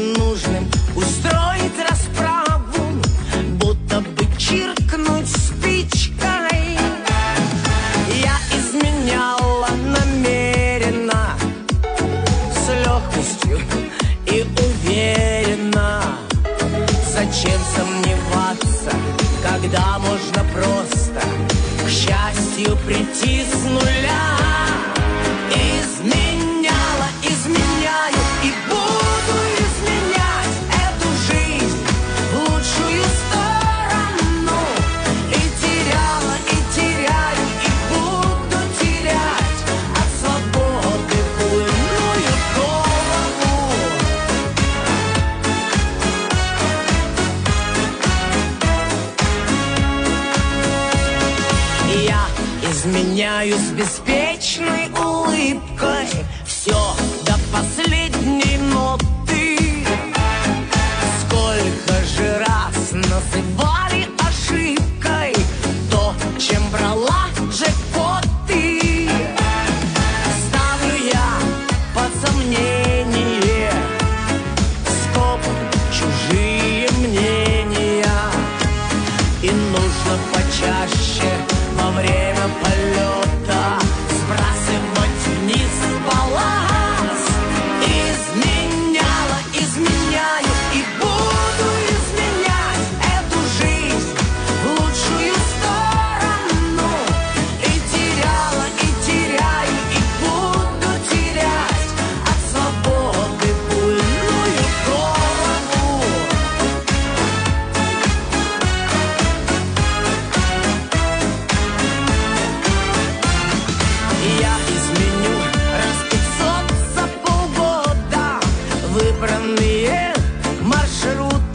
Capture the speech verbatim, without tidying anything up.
ненужным устроить расправу, будто бы чиркнуть спичкой. Я изменяла намеренно, с легкостью и уверенно. Зачем сомневаться, когда можно просто к счастью прийти с нуля? Изменяла, изменяю и буду изменять эту жизнь в лучшую сторону. И теряла, и теряю, и буду терять от свободы буйную голову. Я изменяю с беспечной улыбкой, все до последней ноты. Сколько же раз называли ошибкой то, чем брала джекпоты. Ставлю я под сомнение скопом чужие мнения. И нужно почаще во время полета сбрасывать вниз балласт. Изменяла, изменяю и буду изменять эту жизнь в лучшую сторону. И теряла, и теряю, и буду терять от свободы буйную голову. Я изменю раз пятьсот за полгода выбранные маршруты.